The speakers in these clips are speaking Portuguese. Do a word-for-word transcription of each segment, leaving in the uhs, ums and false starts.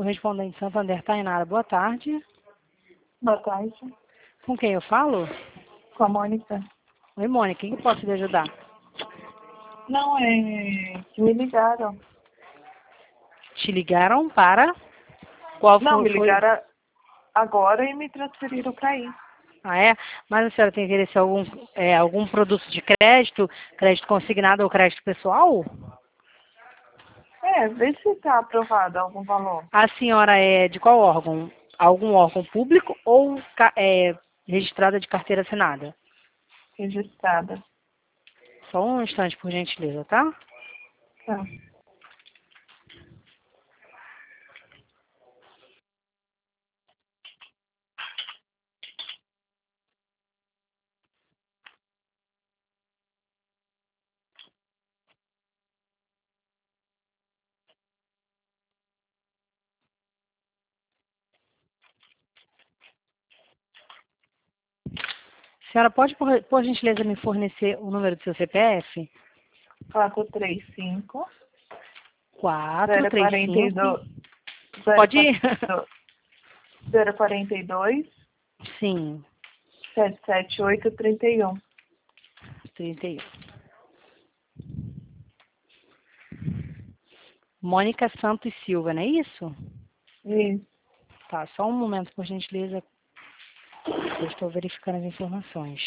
correspondente Santander, Tainara. Boa tarde. Boa tarde. Com quem eu falo? Com a Mônica. Oi, Mônica. Em que posso lhe ajudar? Não, é que me ligaram. Te ligaram para... Qual Não, foi? me foi- ligaram agora e me transferiram para aí. Ah, é? Mas a senhora tem interesse em algum, é, algum produto de crédito, crédito consignado ou crédito pessoal? É, vê se está aprovado algum valor. A senhora é de qual órgão? Algum órgão público ou ca- é, registrada de carteira assinada? Registrada. Só um instante, por gentileza, tá? Tá. A senhora pode, por, por gentileza, me fornecer o número do seu C P F? quatro três cinco, quatro zero três quarenta e cinco. dois, Pode ir? zero quarenta e dois, Sim, sete sete oito, trinta e um. trinta e um. Mônica Santos Silva, não é isso? Isso. Tá, só um momento, por gentileza. Eu estou verificando as informações.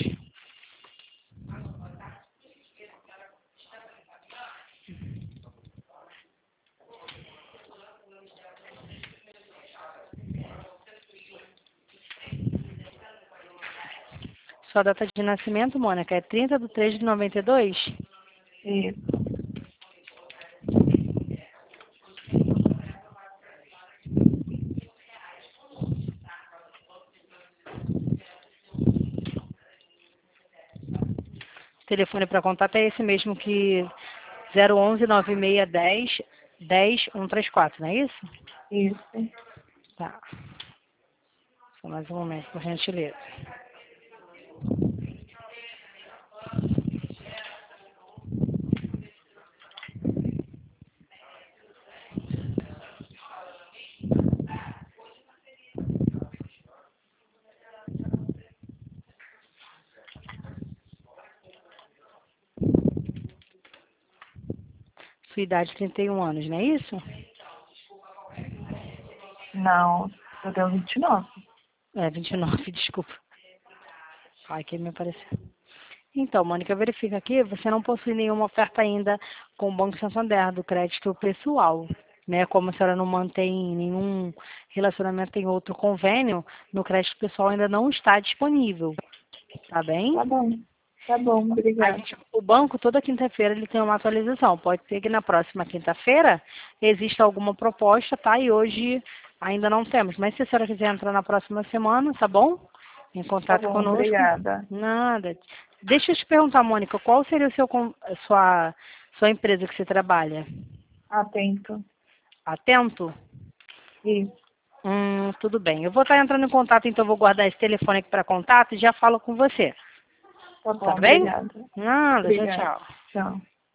Sua data de nascimento, Mônica, é trinta de três de noventa e dois? Isso. Telefone para contato é esse mesmo que zero onze, nove seis um zero, dez, cento e trinta e quatro, não é isso? Isso. Tá. Só mais um momento, por gentileza. Sua idade, trinta e um anos, não é isso? Não, eu tenho vinte e nove. É, vinte e nove, desculpa. Ai, que me apareceu. Então, Mônica, verifica aqui, você não possui nenhuma oferta ainda com o Banco Santander do crédito pessoal, né? Como a senhora não mantém nenhum relacionamento em outro convênio, no crédito pessoal ainda não está disponível, tá bem? Tá bom. Tá bom, A obrigada. gente- o banco, toda quinta-feira, ele tem uma atualização. Pode ser que na próxima quinta-feira exista alguma proposta, tá? E hoje ainda não temos. Mas se a senhora quiser entrar na próxima semana, tá bom? Em Tá contato bom, conosco. obrigada. Nada. Deixa eu te perguntar, Mônica, qual seria o seu, con- a sua, sua empresa que você trabalha? Atento. Atento? Isso. Hum, tudo bem. Eu vou estar entrando em contato, então eu vou guardar esse telefone aqui para contato e já falo com você. Tá Tá bom, bem? obrigada. Nada, tchau, Obrigada. tchau. Tchau.